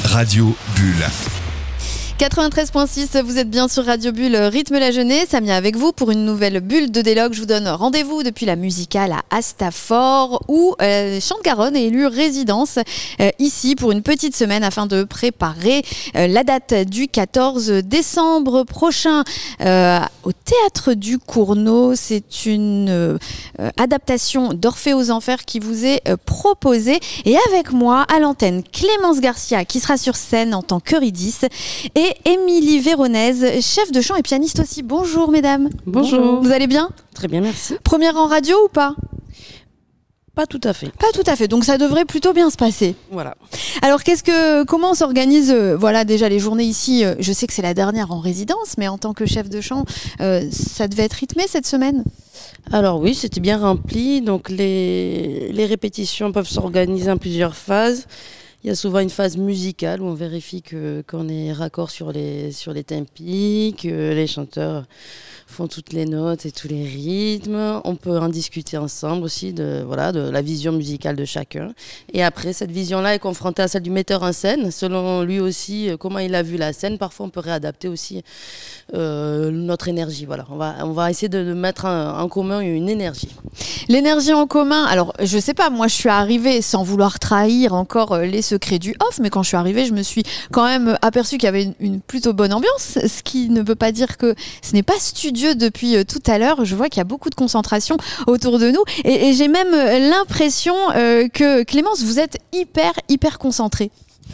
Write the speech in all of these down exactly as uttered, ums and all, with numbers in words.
Radio Bulle. quatre-vingt-treize virgule six, vous êtes bien sur Radio Bulle, Rythme la Jeunesse. Samia avec vous pour une nouvelle bulle de délogue. Je vous donne rendez-vous depuis la musicale à Astafort où euh, Chante-Garonne est élu résidence euh, ici pour une petite semaine afin de préparer euh, la date du quatorze décembre prochain euh, au Théâtre du Cournot. C'est une euh, adaptation d'Orphée aux Enfers qui vous est euh, proposée. Et avec moi à l'antenne, Clémence Garcia qui sera sur scène en tant qu'Eurydice et Émilie Véronèse, chef de chant et pianiste aussi. Bonjour mesdames. Bonjour. Vous allez bien ? Très bien, merci. Première en radio ou pas ? Pas tout à fait. Pas tout à fait, donc ça devrait plutôt bien se passer. Voilà. Alors qu'est-ce que, comment on s'organise euh, voilà déjà les journées ici, euh, je sais que c'est la dernière en résidence, mais en tant que chef de chant, euh, ça devait être rythmé cette semaine ? Alors oui, c'était bien rempli, donc les, les répétitions peuvent s'organiser en plusieurs phases. Il y a souvent une phase musicale où on vérifie que, qu'on est raccord sur les, sur les tempi, que les chanteurs font toutes les notes et tous les rythmes. On peut en discuter ensemble aussi de, voilà, de la vision musicale de chacun. Et après, cette vision-là est confrontée à celle du metteur en scène. Selon lui aussi, comment il a vu la scène, parfois on peut réadapter aussi euh, notre énergie. Voilà. On va, on va essayer de, de mettre en, en commun une énergie. L'énergie en commun, alors je sais pas, moi je suis arrivée sans vouloir trahir encore les secrets du off, mais quand je suis arrivée, je me suis quand même aperçue qu'il y avait une, une plutôt bonne ambiance, ce qui ne veut pas dire que ce n'est pas studieux depuis euh, tout à l'heure. Je vois qu'il y a beaucoup de concentration autour de nous et, et j'ai même l'impression euh, que Clémence, vous êtes hyper, hyper concentrée.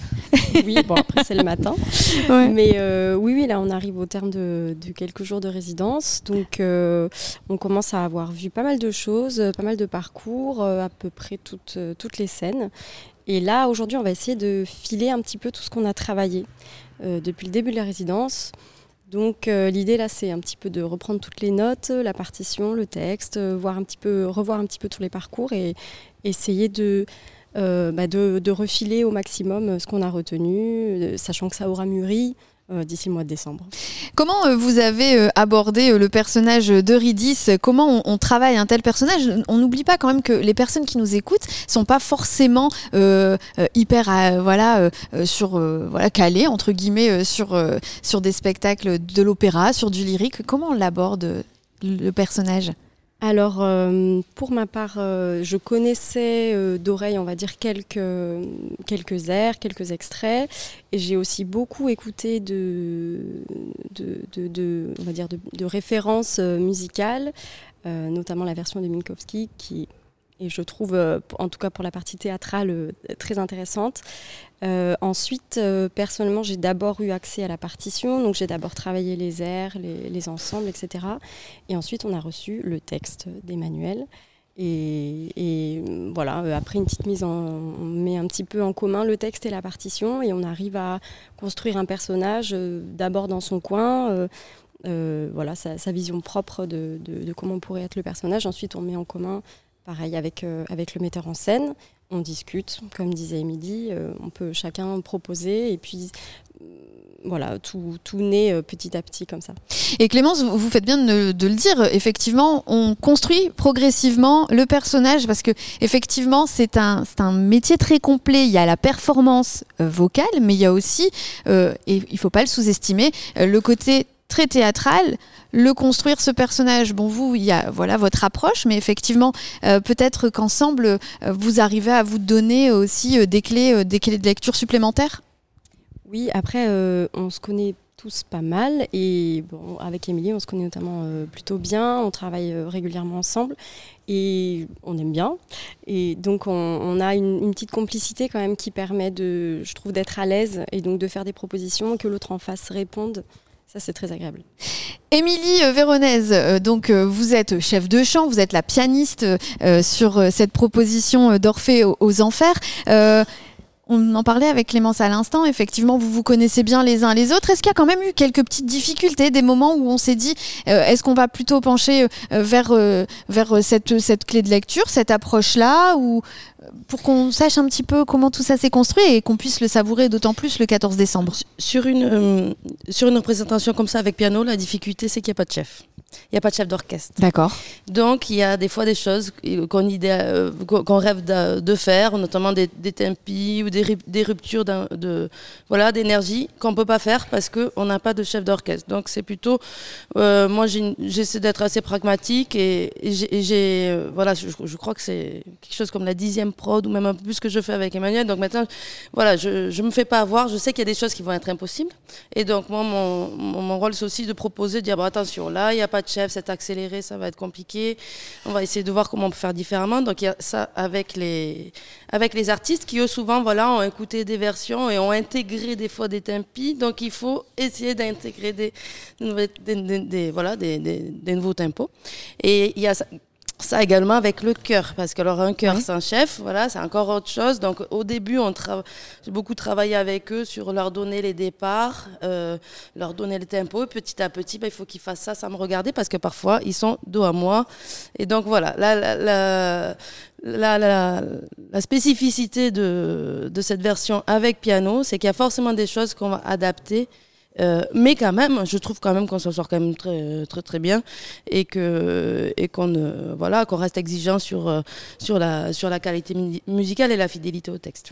Oui, bon après c'est le matin, ouais. mais euh, oui, oui, là on arrive au terme de, de quelques jours de résidence, donc euh, on commence à avoir vu pas mal de choses, pas mal de parcours, euh, à peu près toutes, euh, toutes les scènes. Et là aujourd'hui on va essayer de filer un petit peu tout ce qu'on a travaillé euh, depuis le début de la résidence. Donc euh, l'idée là c'est un petit peu de reprendre toutes les notes, la partition, le texte, euh, voir un petit peu, revoir un petit peu tous les parcours et essayer de Euh, bah de, de refiler au maximum ce qu'on a retenu, euh, sachant que ça aura mûri euh, d'ici le mois de décembre. Comment euh, vous avez euh, abordé euh, le personnage d'Eurydice ? Comment on, on travaille un tel personnage ? On n'oublie pas quand même que les personnes qui nous écoutent sont pas forcément euh, euh, hyper euh, voilà euh, sur euh, voilà calées entre guillemets euh, sur euh, sur des spectacles de l'opéra, sur du lyrique. Comment on l'aborde euh, le personnage ? Alors, euh, pour ma part, euh, je connaissais euh, d'oreille, on va dire, quelques, quelques airs, quelques extraits. Et j'ai aussi beaucoup écouté de, de, de, de, on va dire de, de références euh, musicales, euh, notamment la version de Minkowski, qui est, je trouve, euh, en tout cas pour la partie théâtrale, euh, très intéressante. Euh, ensuite, euh, personnellement, j'ai d'abord eu accès à la partition, donc j'ai d'abord travaillé les airs, les, les ensembles, et cetera. Et ensuite, on a reçu le texte d'Emmanuel. Et, et voilà, euh, après une petite mise en... On met un petit peu en commun le texte et la partition, et on arrive à construire un personnage euh, d'abord dans son coin, euh, euh, voilà, sa, sa vision propre de, de, de comment pourrait être le personnage. Ensuite, on met en commun, pareil, avec, euh, avec le metteur en scène. On discute, comme disait Émilie, euh, on peut chacun proposer et puis euh, voilà, tout, tout naît euh, petit à petit comme ça. Et Clémence, vous, vous faites bien de, de le dire, effectivement, on construit progressivement le personnage parce que effectivement c'est un, c'est un métier très complet. Il y a la performance euh, vocale, mais il y a aussi, euh, et il ne faut pas le sous-estimer, euh, le côté très théâtral, le construire ce personnage. Bon, vous, il y a voilà votre approche, mais effectivement, euh, peut-être qu'ensemble, euh, vous arrivez à vous donner aussi euh, des clés, euh, des clés de lecture supplémentaires. Oui, après, euh, on se connaît tous pas mal et bon, avec Émilie, on se connaît notamment euh, plutôt bien. On travaille euh, régulièrement ensemble et on aime bien. Et donc, on, on a une, une petite complicité quand même qui permet de, je trouve, d'être à l'aise et donc de faire des propositions, que l'autre en face réponde. Ça, c'est très agréable. Émilie Véronèse, euh, donc euh, vous êtes chef de chant, vous êtes la pianiste euh, sur euh, cette proposition d'Orphée aux, aux Enfers. Euh, on en parlait avec Clémence à l'instant, effectivement, vous vous connaissez bien les uns les autres. Est-ce qu'il y a quand même eu quelques petites difficultés, des moments où on s'est dit, euh, est-ce qu'on va plutôt pencher euh, vers, euh, vers cette, cette clé de lecture, cette approche-là, ou pour qu'on sache un petit peu comment tout ça s'est construit et qu'on puisse le savourer d'autant plus le quatorze décembre. Sur une, euh, sur une représentation comme ça avec piano, la difficulté, c'est qu'il n'y a pas de chef. il y a pas de chef d'orchestre. D'accord. Donc il y a des fois des choses qu'on, idée, euh, qu'on rêve de, de faire, notamment des, des tempi ou des, des ruptures de, voilà, d'énergie qu'on peut pas faire parce qu'on n'a pas de chef d'orchestre. Donc c'est plutôt, euh, moi j'ai, j'essaie d'être assez pragmatique et, et j'ai, et j'ai euh, voilà, je, je crois que c'est quelque chose comme la dixième prod ou même un peu plus que je fais avec Emmanuel. Donc maintenant, voilà, je, je me fais pas avoir. Je sais qu'il y a des choses qui vont être impossibles. Et donc moi, mon, mon, mon rôle c'est aussi de proposer, de dire bon, attention, là il n'y a pas de chef, c'est accéléré, ça va être compliqué. On va essayer de voir comment on peut faire différemment. Donc il y a ça avec les avec les artistes qui eux souvent voilà ont écouté des versions et ont intégré des fois des tempi. Donc il faut essayer d'intégrer des des, des, des, des voilà des, des, des nouveaux tempos. Et il y a ça, ça également avec le chœur, parce que alors un chœur oui. sans chef, voilà, c'est encore autre chose. Donc au début, on tra- j'ai beaucoup travaillé avec eux sur leur donner les départs, euh, leur donner le tempo. Et petit à petit, bah, il faut qu'ils fassent ça sans me regarder, parce que parfois ils sont dos à moi. Et donc voilà, la, la, la, la, la, la spécificité de, de cette version avec piano, c'est qu'il y a forcément des choses qu'on va adapter. Euh, mais quand même, je trouve quand même qu'on s'en sort quand même très très très bien et que et qu'on euh, voilà qu'on reste exigeant sur euh, sur la sur la qualité mu- musicale et la fidélité au texte.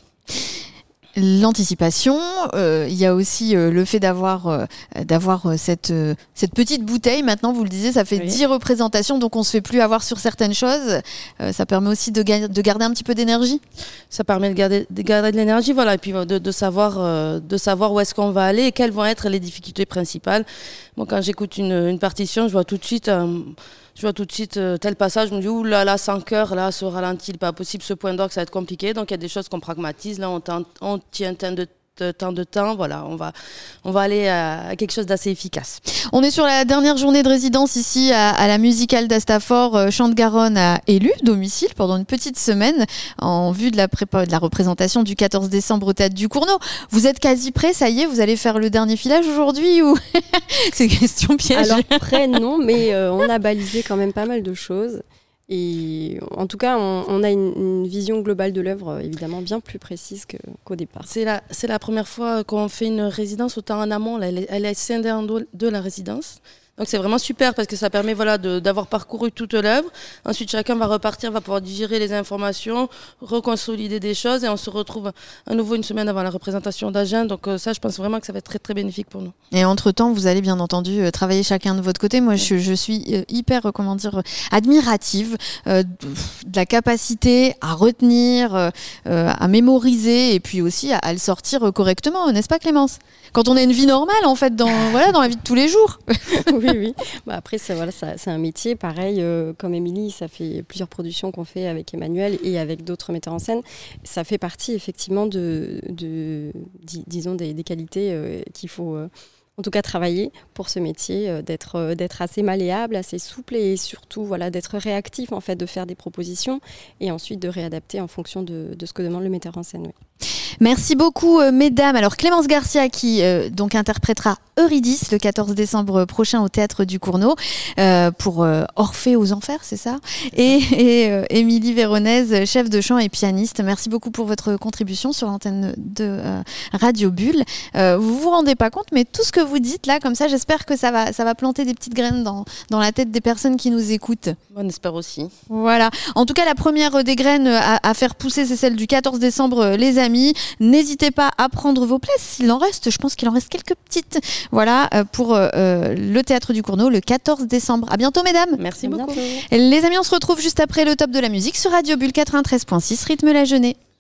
L'anticipation, euh, il y a aussi euh, le fait d'avoir, euh, d'avoir euh, cette, euh, cette petite bouteille. Maintenant, vous le disiez, ça fait oui. dix représentations, donc on ne se fait plus avoir sur certaines choses. Euh, ça permet aussi de, ga- de garder un petit peu d'énergie. Ça permet de garder de, garder de l'énergie, voilà, et puis de, de, savoir, euh, de savoir où est-ce qu'on va aller et quelles vont être les difficultés principales. Moi, quand j'écoute une, une partition, je vois tout de suite... Euh, Je vois tout de suite euh, tel passage, je me dis, ouh là là, sans cœur, là, ce ralenti, pas possible, ce point d'orgue, ça va être compliqué. Donc, il y a des choses qu'on pragmatise. Là, on, tente, on tient tant de, de, tant de temps. Voilà, on va, on va aller à, à quelque chose d'assez efficace. On est sur la dernière journée de résidence ici à, à la musicale d'Astafort. Euh, Chant-de-Garonne a élu domicile pendant une petite semaine en vue de la, prépa- de la représentation du quatorze décembre au Théâtre du Cournot. Vous êtes quasi prêts, ça y est, vous allez faire le dernier filage aujourd'hui ou c'est une question piège? Alors prêt, non, mais euh, on a balisé quand même pas mal de choses. Et en tout cas, on, on a une, une vision globale de l'œuvre, évidemment, bien plus précise que, qu'au départ. C'est la, c'est la première fois qu'on fait une résidence autant en amont. Là, elle, est, elle est scindée en deux de la résidence. Donc c'est vraiment super parce que ça permet voilà, de, d'avoir parcouru toute l'œuvre. Ensuite, chacun va repartir, va pouvoir digérer les informations, reconsolider des choses et on se retrouve à nouveau une semaine avant la représentation d'Agen. Donc euh, ça, je pense vraiment que ça va être très, très bénéfique pour nous. Et entre-temps, vous allez bien entendu euh, travailler chacun de votre côté. Moi, je, je suis euh, hyper, euh, comment dire, euh, admirative euh, de, de la capacité à retenir, euh, euh, à mémoriser et puis aussi à, à le sortir euh, correctement, n'est-ce pas Clémence? Quand on a une vie normale, en fait, dans, voilà, dans la vie de tous les jours. Oui, oui. Bah après, c'est, voilà, ça, c'est un métier. Pareil, euh, comme Émilie, ça fait plusieurs productions qu'on fait avec Emmanuel et avec d'autres metteurs en scène. Ça fait partie, effectivement, de, de dis, disons, des, des qualités euh, qu'il faut... Euh, en tout cas travailler pour ce métier, euh, d'être, euh, d'être assez malléable, assez souple et surtout voilà, d'être réactif, en fait, de faire des propositions et ensuite de réadapter en fonction de, de ce que demande le metteur en scène. Oui. Merci beaucoup, euh, mesdames. Alors, Clémence Garcia qui euh, donc interprétera Eurydice le quatorze décembre prochain au Théâtre du Cournot euh, pour euh, Orphée aux Enfers, c'est ça? Et, et euh, Émilie Véronèse, chef de chant et pianiste. Merci beaucoup pour votre contribution sur l'antenne de euh, Radio Bulle. Euh, vous vous rendez pas compte, mais tout ce que vous dites là, comme ça, j'espère que ça va, ça va planter des petites graines dans, dans la tête des personnes qui nous écoutent. On espère aussi. Voilà. En tout cas, la première des graines à, à faire pousser, c'est celle du quatorze décembre, les amis. N'hésitez pas à prendre vos places. S'il en reste, je pense qu'il en reste quelques petites. Voilà, pour euh, le Théâtre du Cournot le quatorze décembre. À bientôt, mesdames. Merci beaucoup. Les amis, on se retrouve juste après le top de la musique sur Radio Bulle quatre-vingt-treize virgule six, rythme la journée.